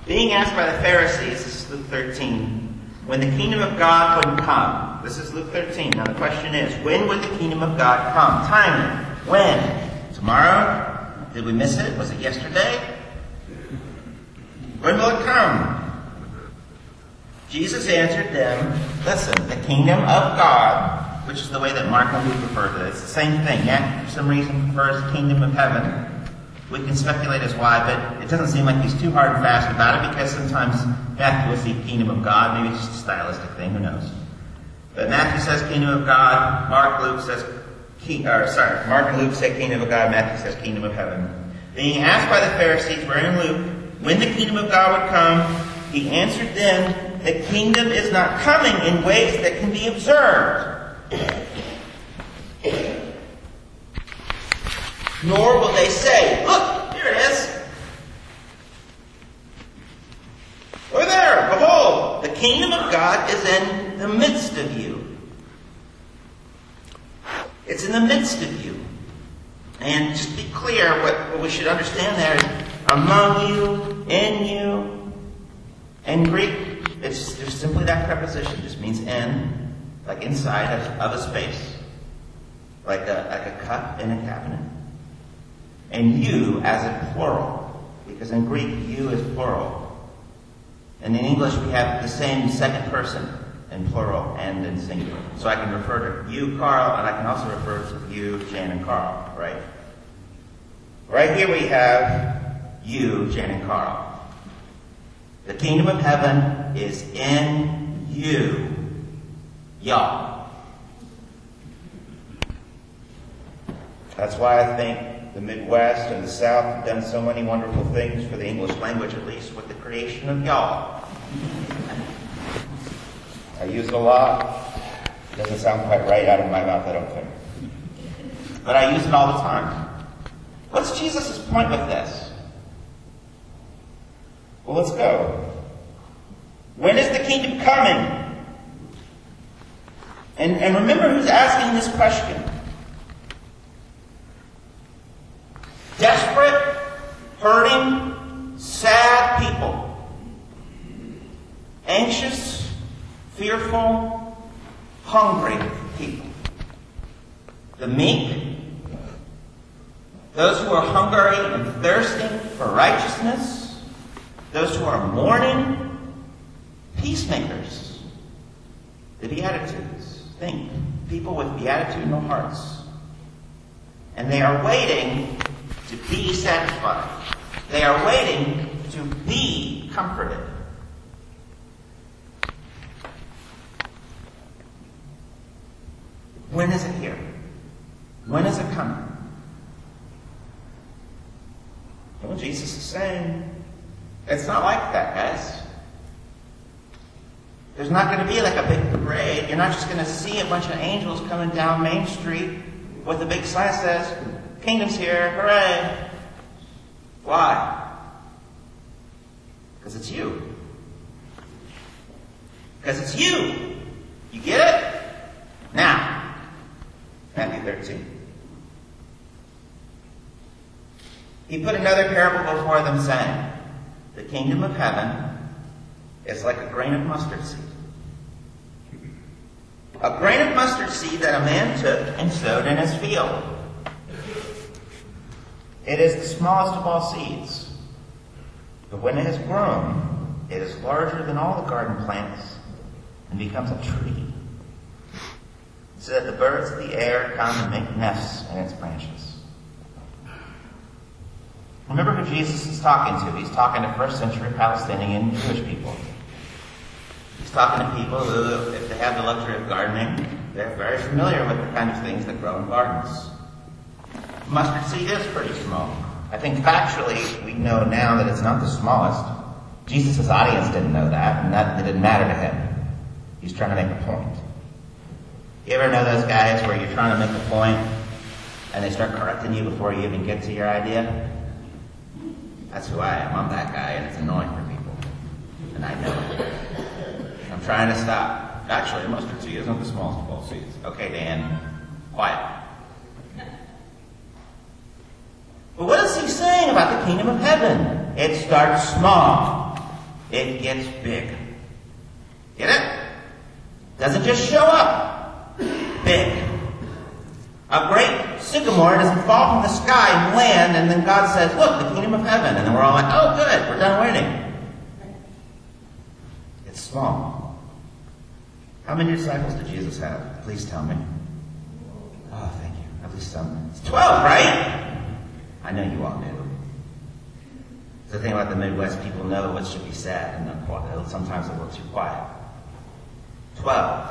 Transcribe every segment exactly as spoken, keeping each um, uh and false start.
Being asked by the Pharisees, this is Luke thirteen, when the kingdom of God would come. This is Luke thirteen. Now the question is, when would the kingdom of God come? Timing. When? Tomorrow? Did we miss it? Was it yesterday? When will it come? Jesus answered them, listen, the kingdom of God, which is the way that Mark and Luke refer to it, it's the same thing. Matthew, for some reason, prefers the kingdom of heaven. We can speculate as why, but it doesn't seem like he's too hard and fast about it, because sometimes Matthew will see kingdom of God. Maybe it's just a stylistic thing, who knows. But Matthew says kingdom of God, Mark, Luke says, or sorry, Mark and Luke say kingdom of God, Matthew says kingdom of heaven. Being asked by the Pharisees, we're in Luke, when the kingdom of God would come, he answered them, the kingdom is not coming in ways that can be observed. Nor will they say, look, here it is. Or there, behold, the kingdom of God is in the midst of you. It's in the midst of you. And just be clear, what, what we should understand there is among you, in you. In Greek, it's just simply that preposition. It just means in, like inside of, of a space. Like a, like a cup in a cabinet. And you as a plural. Because in Greek, you is plural. And in English, we have the same second person in plural and in singular. So I can refer to you, Carl, and I can also refer to you, Jan, and Carl, right? Right here we have you, Jan, and Carl. The kingdom of heaven is in you, y'all. That's why I think the Midwest and the South have done so many wonderful things for the English language, at least with the creation of y'all. I use it a lot. It doesn't sound quite right out of my mouth, I don't think. But I use it all the time. What's Jesus' point with this? Well, let's go. When is the kingdom coming? And, and remember who's asking this question. Desperate, hurting, sad people. Anxious, fearful, hungry people. The meek. Those who are hungry and thirsting for righteousness. Those who are mourning. Peacemakers. The Beatitudes. Think. People with beatitudinal hearts. And they are waiting to be satisfied. They are waiting to be comforted. When is it here? When is it coming? Well, Jesus is saying, it's not like that, guys. There's not going to be like a big parade. You're not just going to see a bunch of angels coming down Main Street with a big sign that says, kingdom's here, hooray. Why? Because it's you. Because it's you. You get it? Now, Matthew thirteen. He put another parable before them, saying, the kingdom of heaven is like a grain of mustard seed. A grain of mustard seed that a man took and sowed in his field. It is the smallest of all seeds. But when it has grown, it is larger than all the garden plants and becomes a tree, so that the birds of the air come and make nests in its branches. Remember who Jesus is talking to. He's talking to first century Palestinian Jewish people. He's talking to people who, if they have the luxury of gardening, they're very familiar with the kind of things that grow in gardens. Mustard seed is pretty small. I think factually, we know now that it's not the smallest. Jesus' audience didn't know that, and that it didn't matter to him. He's trying to make a point. You ever know those guys where you're trying to make a point, and they start correcting you before you even get to your idea? That's who I am. I'm that guy, and it's annoying for people. And I know it. I'm trying to stop. Actually, a mustard seed isn't the smallest of all seeds. Okay, Dan, quiet. But what is he saying about the kingdom of heaven? It starts small. it gets big. Get it? Doesn't just show up. Big. A great sycamore doesn't fall from the sky and land, and then God says, look, the kingdom of heaven. And then we're all like, oh, good, we're done waiting. It's small. How many disciples did Jesus have? Please tell me. Oh, thank you. At least some. It's twelve, right? I know you all knew. The thing about the Midwest, people know what should be said, and they're sometimes a little too quiet. Twelve.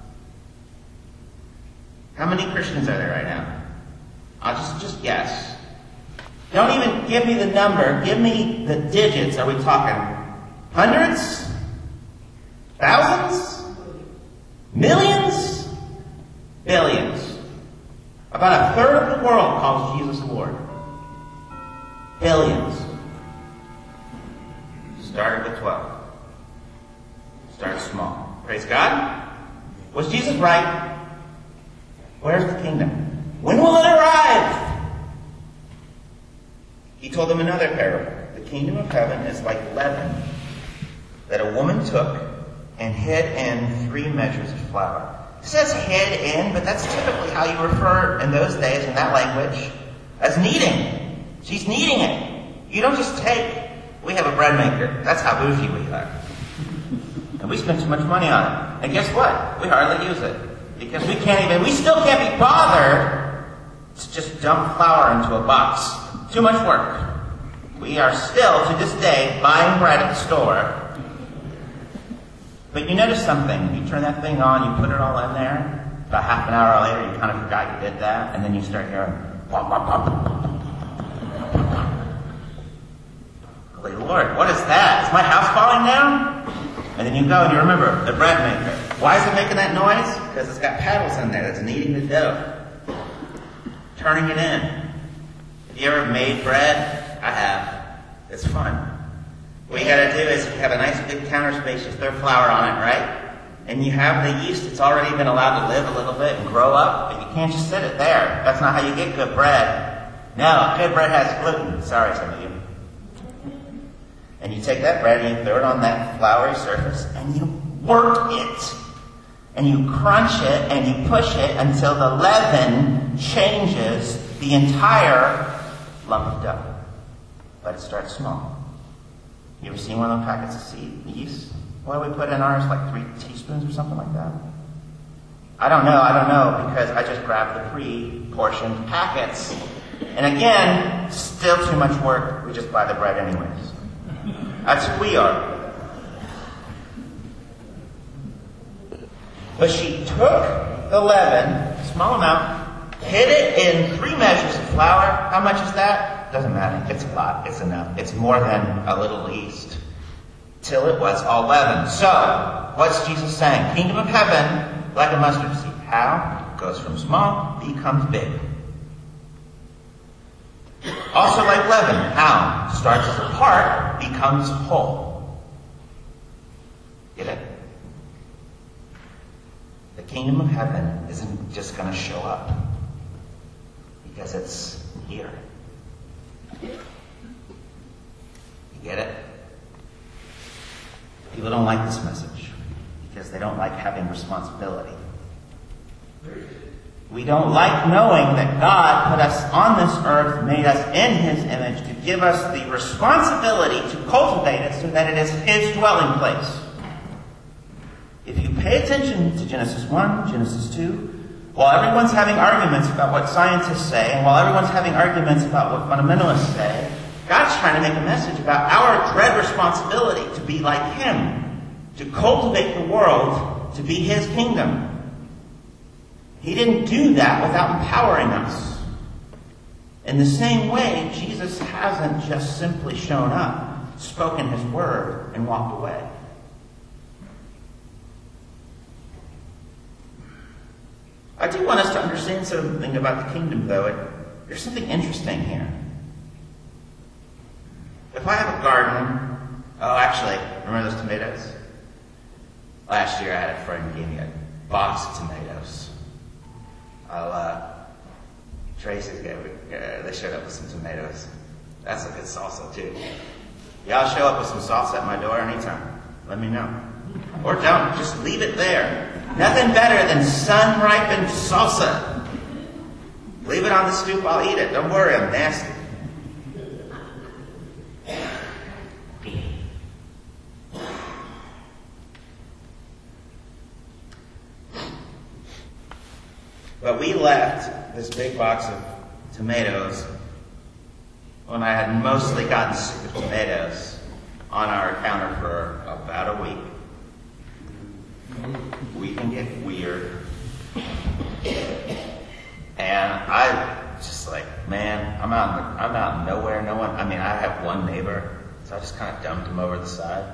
How many Christians are there right now? I'll just, just guess. Don't even give me the number. Give me the digits. Are we talking hundreds? Thousands? Millions? Billions. About a third of the world calls Jesus Lord. Billions. Started with twelve. Start small. Praise God. Was Jesus right? Where's the kingdom? When will it arrive? He told them another parable. The kingdom of heaven is like leaven that a woman took and hid in three measures of flour. It says hid in, but that's typically how you refer in those days in that language as kneading. She's kneading it. You don't just take. We have a bread maker. That's how bougie we are. And we spend too much money on it. And guess what? We hardly use it. Because we can't even, we still can't be bothered to just dump flour into a box. Too much work. We are still, to this day, buying bread at the store. But you notice something. You turn that thing on, you put it all in there. About half an hour later, you kind of forgot you did that. And then you start hearing, pop, pop, pop, pop, pop. Holy Lord, what is that? Is my house falling down? And then you go and you remember, the bread maker. Why is it making that noise? Because it's got paddles in there that's kneading the dough. Turning it in. Have you ever made bread? I have. It's fun. What you gotta do is you have a nice big counter space, you throw flour on it, right? And you have the yeast, it's already been allowed to live a little bit and grow up, but you can't just sit it there. That's not how you get good bread. No, good bread has gluten. Sorry, some of you. And you take that bread and you throw it on that floury surface and you work it. And you crunch it and you push it until the leaven changes the entire lump of dough. But it starts small. You ever seen one of those packets of seed yeast? What do we put in ours? Like three teaspoons or something like that? I don't know. I don't know because I just grabbed the pre-portioned packets. And again, still too much work. We just buy the bread anyways. That's who we are. But she took the leaven, small amount, hid it in three measures of flour. How much is that? Doesn't matter. It's a lot. It's enough. It's more than a little yeast. Till it was all leavened. So, what's Jesus saying? Kingdom of heaven, like a mustard seed. How? Goes from small, becomes big. Also like leaven. How? Starts as a part, becomes whole. Get it? The kingdom of heaven isn't just going to show up. Because it's here. You get it? People don't like this message. Because they don't like having responsibility. We don't like knowing that God put us on this earth, made us in His image, to give us the responsibility to cultivate it so that it is His dwelling place. If you pay attention to Genesis one, Genesis two, while everyone's having arguments about what scientists say, and while everyone's having arguments about what fundamentalists say, God's trying to make a message about our dread responsibility to be like Him, to cultivate the world to be His kingdom. He didn't do that without empowering us. In the same way, Jesus hasn't just simply shown up, spoken His word, and walked away. I do want us to understand something about the kingdom, though. It, there's something interesting here. If I have a garden, oh, actually, remember those tomatoes? Last year I had a friend who gave me a box of tomatoes. I'll, uh, Tracy's gave me, uh, they showed up with some tomatoes. That's a good salsa, too. Yeah, I'll show up with some salsa at my door anytime. Let me know. Or don't. Just leave it there. Nothing better than sun-ripened salsa. Leave it on the stoop. I'll eat it. Don't worry. I'm nasty. But we left this big box of tomatoes when I had mostly gotten sick of tomatoes on our counter for about a week. We can get weird. And I just like, man, I'm out, in the, I'm out in nowhere. No one, I mean, I have one neighbor, so I just kind of dumped him over the side.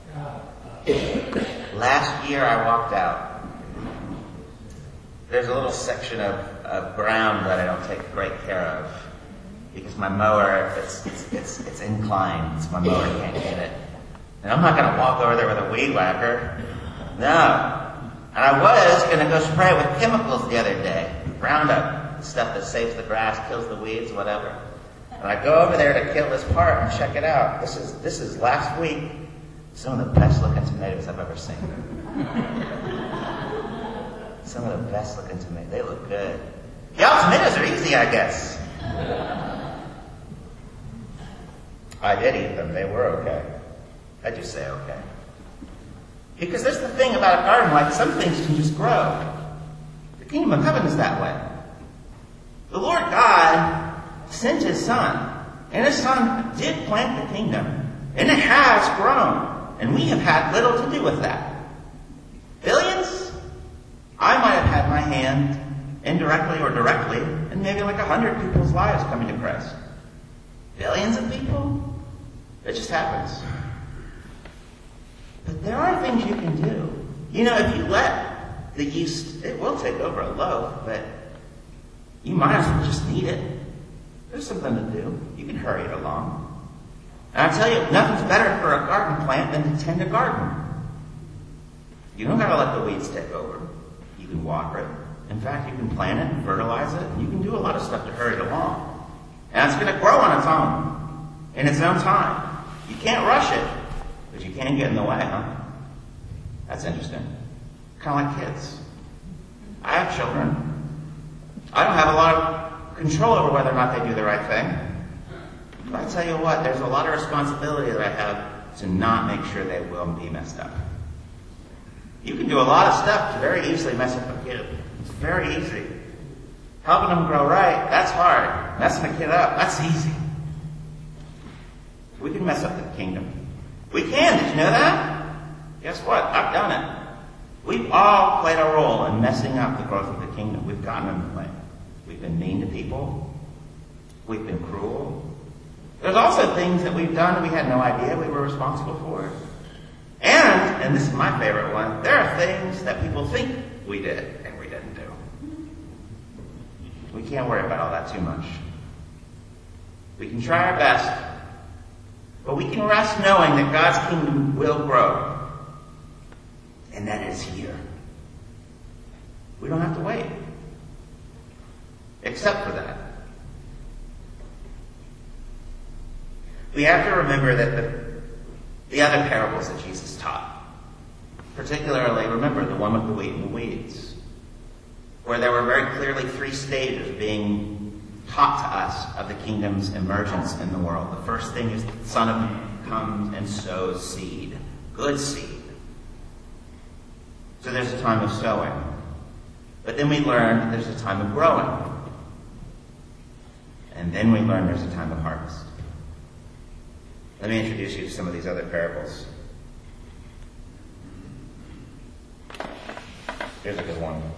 Last year I walked out. There's a little section of, of ground that I don't take great care of because my mower, it's, it's, it's, it's inclined, so my mower can't get it. And I'm not going to walk over there with a weed whacker. No. And I was going to go spray it with chemicals the other day. Roundup, stuff that saves the grass, kills the weeds, whatever. And I go over there to kill this part and check it out. This is, this is last week. Some of the best looking tomatoes I've ever seen. Some of the best looking tomatoes. They look good. Y'all, tomatoes are easy, I guess. I did eat them. They were okay. I do say okay. Because there's the thing about a garden, like some things can just grow. The kingdom of heaven is that way. The Lord God sent his son, and his son did plant the kingdom, and it has grown, and we have had little to do with that. Billions? I might have had my hand, indirectly or directly, in maybe like a hundred people's lives coming to Christ. Billions of people? It just happens. But there are things you can do. You know, if you let the yeast, it will take over a loaf, but you might as well just eat it. There's something to do. You can hurry it along. And I tell you, nothing's better for a garden plant than to tend a garden. You don't gotta let the weeds take over. You can water it. In fact, you can plant it and fertilize it. And you can do a lot of stuff to hurry it along. And it's gonna grow on its own, in its own time. You can't rush it, but you can get in the way, huh? That's interesting. Kind of like kids. I have children. I don't have a lot of control over whether or not they do the right thing. But I tell you what, there's a lot of responsibility that I have to not make sure they will be messed up. You can do a lot of stuff to very easily mess up a kid. It's very easy. Helping them grow right, that's hard. Messing a kid up, that's easy. We can mess up the kingdom. We can, did you know that? Guess what? I've done it. We've all played a role in messing up the growth of the kingdom. We've gotten in the way. We've been mean to people. We've been cruel. There's also things that we've done we had no idea we were responsible for. And, and this is my favorite one, there are things that people think we did and we didn't do. We can't worry about all that too much. We can try our best, but we can rest knowing that God's kingdom will grow. And that is here. We don't have to wait. Except for that. We have to remember that the, the other parables that Jesus taught, particularly, remember the one with the wheat and the weeds, where there were very clearly three stages being taught to us of the kingdom's emergence in the world. The first thing is the Son of Man comes and sows seed. Good seed. So there's a time of sowing. But then we learn there's a time of growing. And then we learn there's a time of harvest. Let me introduce you to some of these other parables. Here's a good one.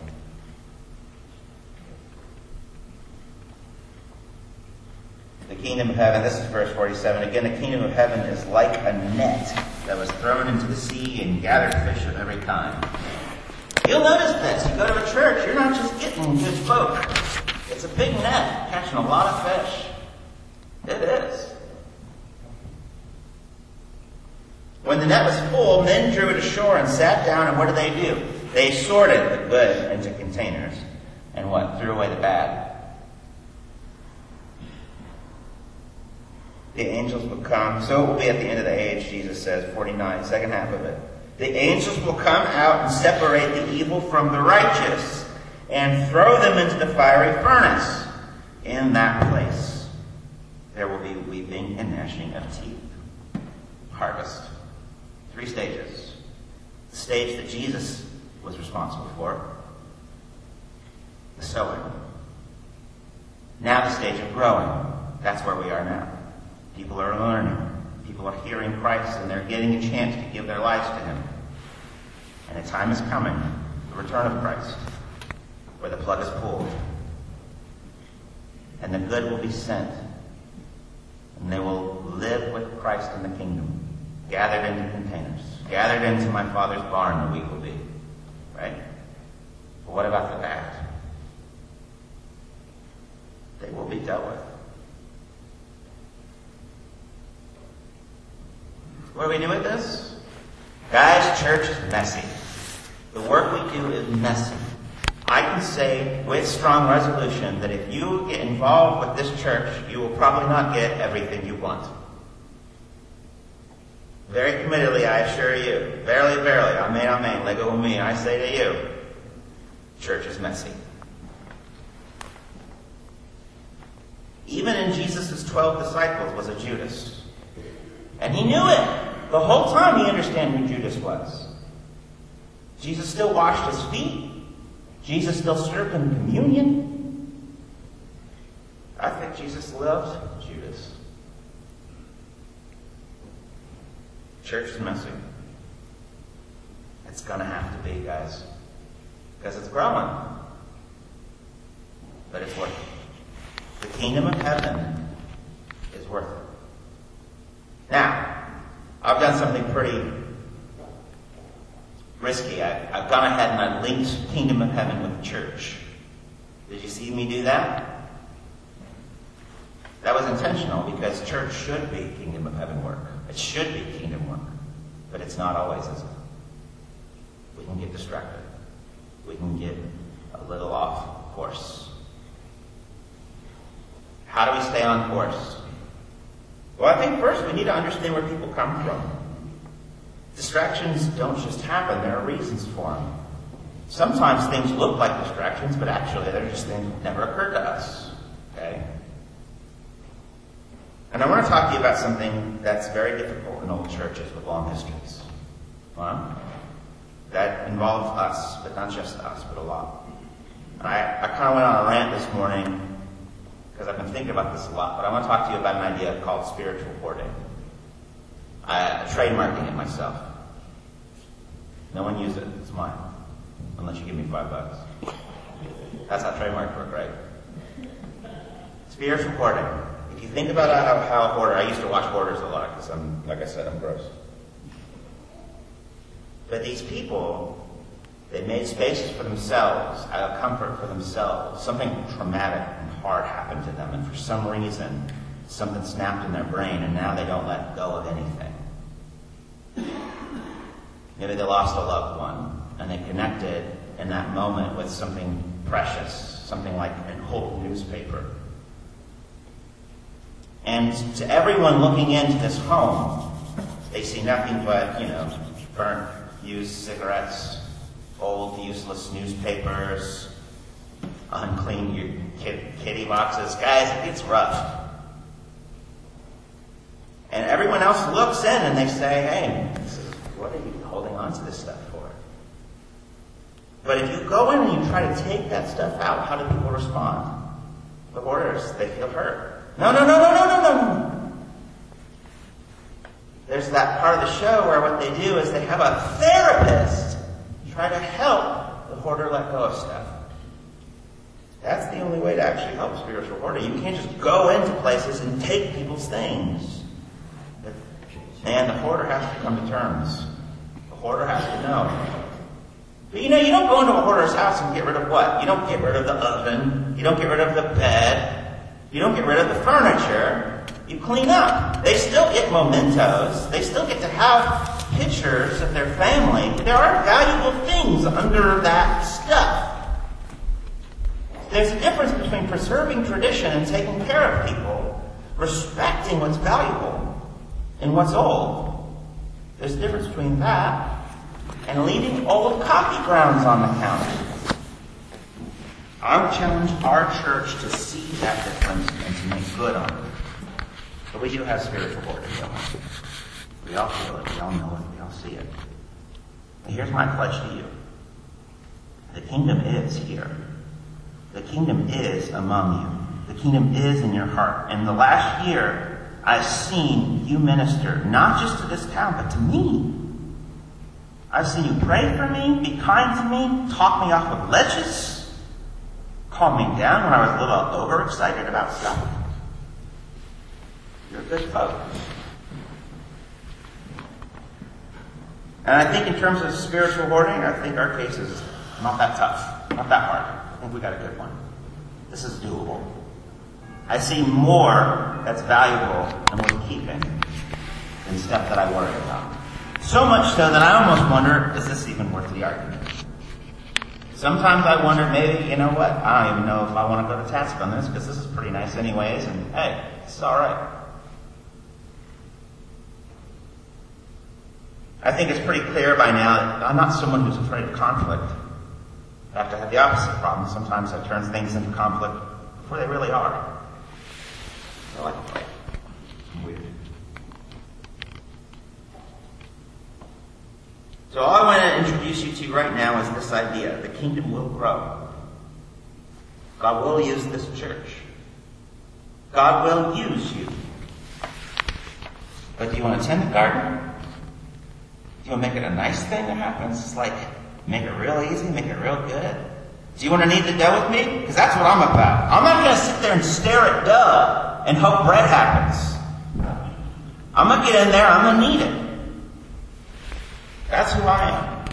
The kingdom of heaven, this is verse forty-seven. Again, the kingdom of heaven is like a net that was thrown into the sea and gathered fish of every kind. You'll notice this. You go to a church, you're not just getting good folk. It's a big net catching a lot of fish. It is. When the net was full, men drew it ashore and sat down, and what did they do? They sorted the good into containers and what? Threw away the bad. The angels will come. So it will be at the end of the age, Jesus says, forty-nine, second half of it. The angels will come out and separate the evil from the righteous and throw them into the fiery furnace. In that place, there will be weeping and gnashing of teeth. Harvest. Three stages. The stage that Jesus was responsible for. The sowing. Now the stage of growing. That's where we are now. People are learning. People are hearing Christ, and they're getting a chance to give their lives to him. And a time is coming, the return of Christ, where the plug is pulled. And the good will be sent. And they will live with Christ in the kingdom, gathered into containers, gathered into my Father's barn, the week will be. Right? But what about the bad? They will be dealt with. What do we do with this? Guys, church is messy. The work we do is messy. I can say with strong resolution that if you get involved with this church, you will probably not get everything you want. Very committedly, I assure you. Verily, verily, amen, amen, lego me, I say to you, church is messy. Even in Jesus' twelve disciples was a Judas. And he knew it. The whole time he understood who Judas was. Jesus still washed his feet. Jesus still served in communion. I think Jesus loved Judas. Church is messy. It's going to have to be, guys. Because it's growing. But it's worth it. The kingdom of heaven is worth it. Now, I've done something pretty risky. I, I've gone ahead and I've linked kingdom of heaven with church. Did you see me do that? That was intentional because church should be kingdom of heaven work. It should be kingdom work. But it's not always, is it? We can get distracted. We can get a little off course. How do we stay on course? Well, I think first we need to understand where people come from. Distractions don't just happen. There are reasons for them. Sometimes things look like distractions, but actually they're just things that never occurred to us. Okay? And I want to talk to you about something that's very difficult in old churches with long histories. Well, that involves us, but not just us, but a lot. And I, I kind of went on a rant this morning because I've been thinking about this a lot, but I want to talk to you about an idea called spiritual hoarding. I, I'm trademarking it myself. No one use it. It's mine. Unless you give me five bucks. That's how trademarks work, right? Spiritual hoarding. If you think about how, how a hoarder, I used to watch hoarders a lot because I'm, like I said, I'm gross. But these people, they made spaces for themselves, out of comfort for themselves. Something traumatic and hard happened to them, and for some reason, something snapped in their brain, and now they don't let go of anything. Maybe they lost a loved one, and they connected in that moment with something precious, something like an old newspaper. And to everyone looking into this home, they see nothing but, you know, burnt, used cigarettes, old, useless newspapers, unclean kitty boxes. Guys, it gets rough. And everyone else looks in and they say, hey, this is, what are you holding on to this stuff for? But if you go in and you try to take that stuff out, how do people respond? The hoarders, they feel hurt. No, no, no, no, no, no, no. There's that part of the show where what they do is they have a therapist try to help the hoarder let go of stuff. That's the only way to actually help spiritual hoarder. You can't just go into places and take people's things. And the hoarder has to come to terms. The hoarder has to know. But you know, you don't go into a hoarder's house and get rid of what? You don't get rid of the oven. You don't get rid of the bed. You don't get rid of the furniture. You clean up. They still get mementos. They still get to have pictures of their family. There are valuable things under that stuff. There's a difference between preserving tradition and taking care of people respecting what's valuable and what's old. There's a difference between that and leaving old coffee grounds on the counter. I would challenge our church to see that difference and to make good on it. But we do have spiritual hoarding, don't we? We all feel it, we all know it, we all see it. And here's my pledge to you. The kingdom is here. The kingdom is among you. The kingdom is in your heart. And the last year, I've seen you minister, not just to this town, but to me. I've seen you pray for me, be kind to me, talk me off of ledges, calm me down when I was a little overexcited about stuff. You're good folks. And I think in terms of spiritual hoarding, I think our case is not that tough, not that hard. I think we got a good one. This is doable. I see more that's valuable and worth keeping than stuff that I worry about. So much so that I almost wonder, is this even worth the argument? Sometimes I wonder, maybe, you know what, I don't even know if I want to go to task on this, because this is pretty nice anyways, and hey, it's alright. I think it's pretty clear by now that I'm not someone who's afraid of conflict. I have to have the opposite problem. Sometimes I turn things into conflict before they really are. I like to play. I'm weird. So all I want to introduce you to right now is this idea. The kingdom will grow. God will use this church. God will use you. But do you want to tend the garden? Do you want to make it a nice thing that happens? It's like, make it real easy, make it real good. Do you want to knead the dough with me? Because that's what I'm about. I'm not going to sit there and stare at dough and hope bread happens. I'm going to get in there, I'm going to knead it. That's who I am.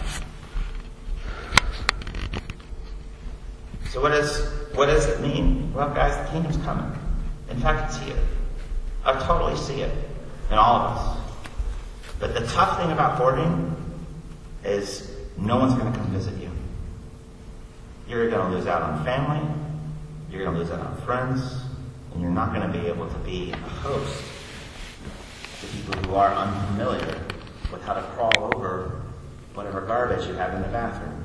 So what does, what does it mean? Well, guys, the kingdom's coming. In fact, it's here. I totally see it in all of us. But the tough thing about hoarding is no one's going to come visit you. You're going to lose out on family, you're going to lose out on friends, and you're not going to be able to be a host to people who are unfamiliar with how to crawl over whatever garbage you have in the bathroom.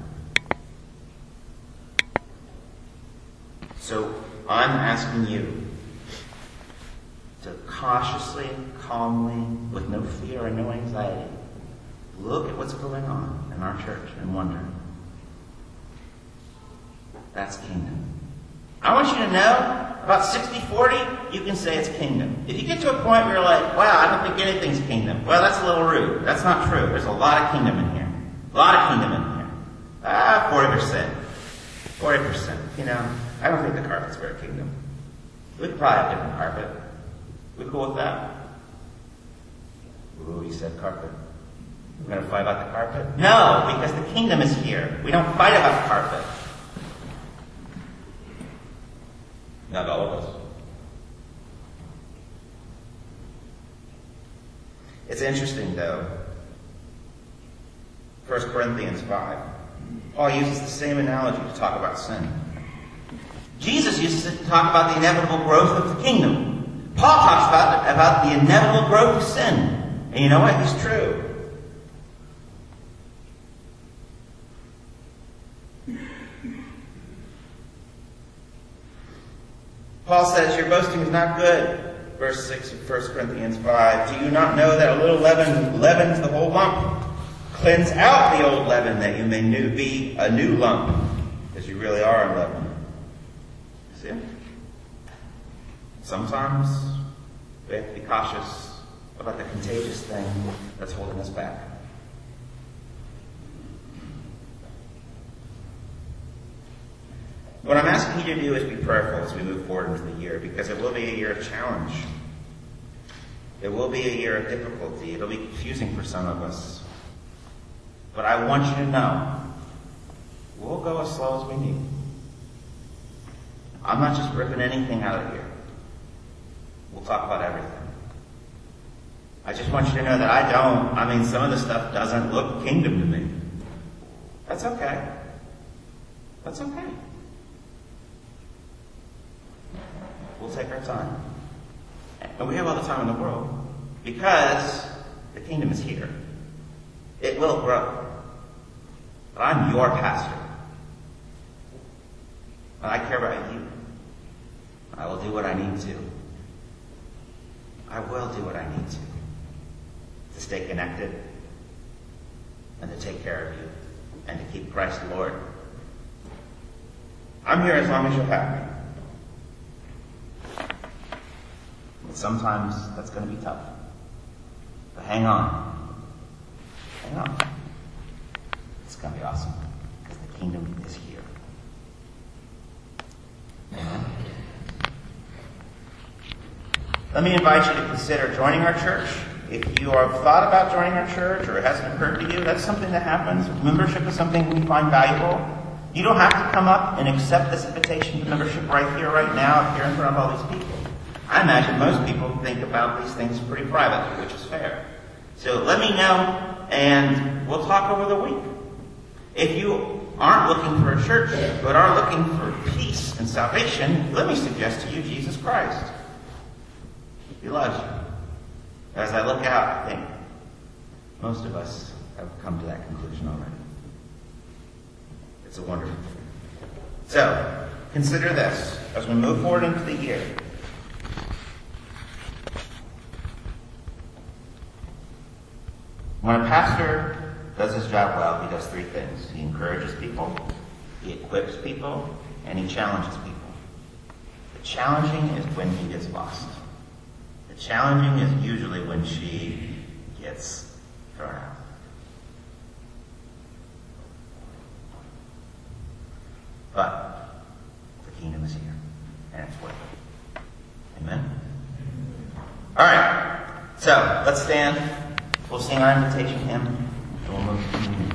So I'm asking you to cautiously, calmly, with no fear and no anxiety, look at what's going on in our church and wonder. That's kingdom. I want you to know, about sixty forty, you can say it's kingdom. If you get to a point where you're like, wow, I don't think anything's kingdom. Well, that's a little rude. That's not true. There's a lot of kingdom in here. A lot of kingdom in here. Ah, forty percent. forty percent. You know, I don't think the carpet's very kingdom. We could probably have a different carpet. We cool with that? Ooh, you said carpet. We're going to fight about the carpet? No, because the kingdom is here. We don't fight about the carpet. Not all of us. It's interesting, though. First Corinthians five. Paul uses the same analogy to talk about sin. Jesus uses it to talk about the inevitable growth of the kingdom. Paul talks about, about the inevitable growth of sin. And you know what? It's true. Paul says, your boasting is not good. Verse six of First Corinthians five. Do you not know that a little leaven leavens the whole lump? Cleanse out the old leaven that you may new, be a new lump, as you really are unleavened. See? Sometimes we have to be cautious about the contagious thing that's holding us back. What I'm asking you to do is be prayerful as we move forward into the year, because it will be a year of challenge. It will be a year of difficulty. It'll be confusing for some of us. But I want you to know, we'll go as slow as we need. I'm not just ripping anything out of here. We'll talk about everything. I just want you to know that I don't, I mean, some of the stuff doesn't look kingdom to me. That's okay. That's okay. We'll take our time. and we have all the time in the world, because the kingdom is here. It will grow. But I'm your pastor. And I care about you. I will do what I need to. I will do what I need to. To stay connected. And to take care of you. And to keep Christ Lord. I'm here as long as you'll have me. But sometimes that's going to be tough. But hang on. Hang on. It's going to be awesome. Because the kingdom is here. Amen. Let me invite you to consider joining our church. If you have thought about joining our church or it hasn't occurred to you, that's something that happens. Membership is something we find valuable. You don't have to come up and accept this invitation to membership right here, right now, up here in front of all these people. I imagine most people think about these things pretty privately, which is fair. So let me know, and we'll talk over the week. If you aren't looking for a church, but are looking for peace and salvation, let me suggest to you Jesus Christ. He loves you. As I look out, I think most of us have come to that conclusion already. It's a wonderful thing. So, consider this as we move forward into the year. When a pastor does his job well, he does three things. He encourages people, he equips people, and he challenges people. The challenging is when he gets lost. The challenging is usually when she gets thrown out. But the kingdom is here, and it's worth it. Amen? All right. So, let's stand. We'll sing our invitation hymn, and we'll move to communion.